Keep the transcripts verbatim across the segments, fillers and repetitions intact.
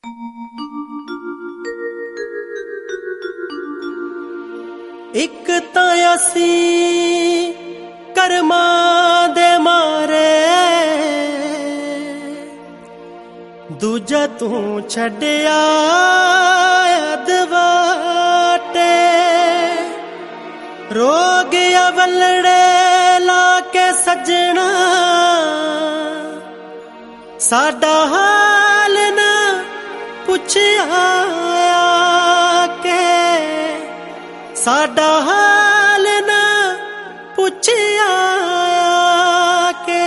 एक तां असी कर्मा दे मारे, दूजा तू छड्या अदवाटे। रो गया वलड़े ला के सजना, साडा हाल ना पुछया के, साडा हाल ना पुछया के।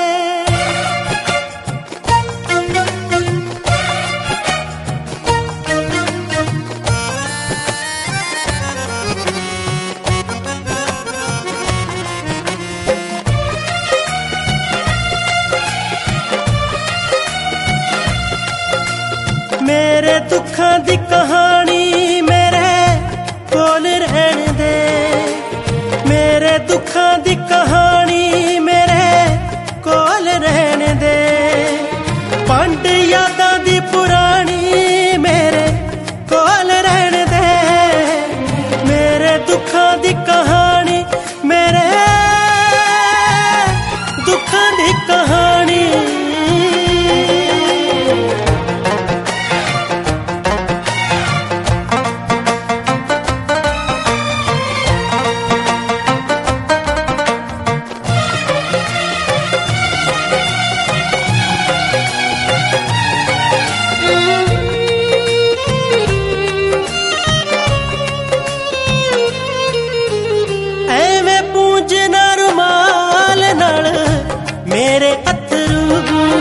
मेरे दुखां दी कहानी मेरे कोल रहन दे, मेरे दुखां दी कहानी मेरे कोल रहन दे। पंड यादां दी पुरानी मेरे कोल रहन दे, मेरे दुखां दी कहानी मेरे दुखां दी कहानी। मेरे अथरू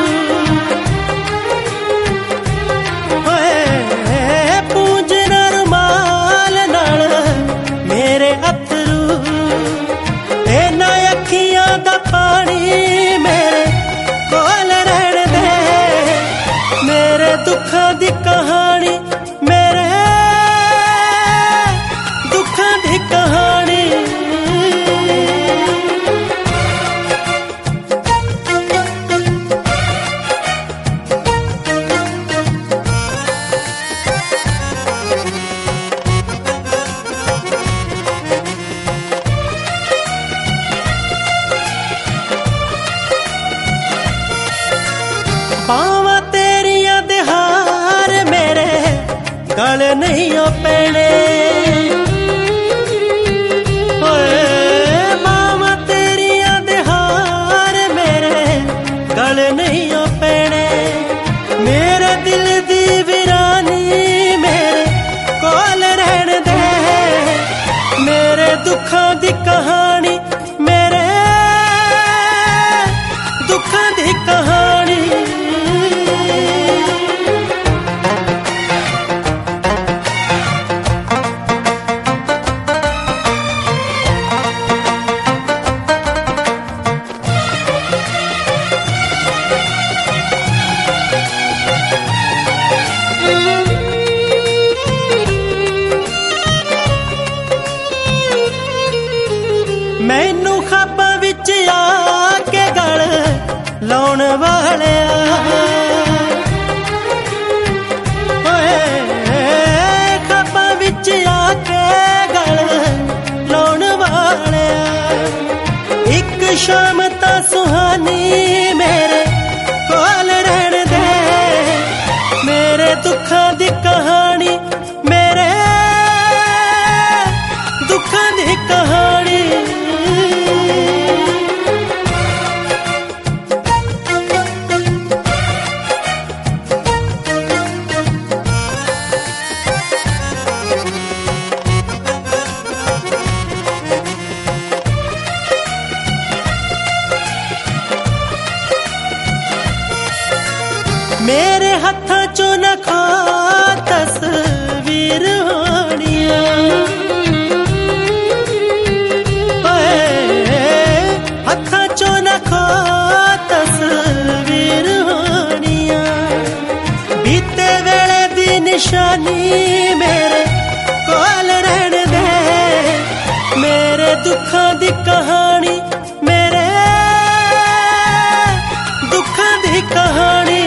पूंजना रुमाल नाल, मेरे अथरू इन्हां अखियां दा पानी मेरे कोल रहन दे। मेरे दुखां दी कहानी मेरे दुखां दी कहानी। पावां तेरियां दे हार मेरे गल नहीं पैने, पावां तेरियां दे हार मेरे गल नहीं पैने। मेरे दिल दी वीरानी मेरे कोल रहन दे, मेरे दुखां दी कहानी मेरे दुखां दी कहानी। मैनू खाबां विच आके गल लाउण वालिया, खाबां विच आके गल लाउण वालिया। एक शाम तां सुहानी मेरे कोल रहन दे, मेरे दुखां दी कहानी मेरे दुखां दी कहानी। मेरे हत्थां चों न खा तस्वीर होनियां, हत्थां चों न खा तस्वीर होनियां। बीते वेले दी निशानी मेरे कोल रहन दे, मेरे दुखां दी कहानी मेरे दुखां दी कहानी।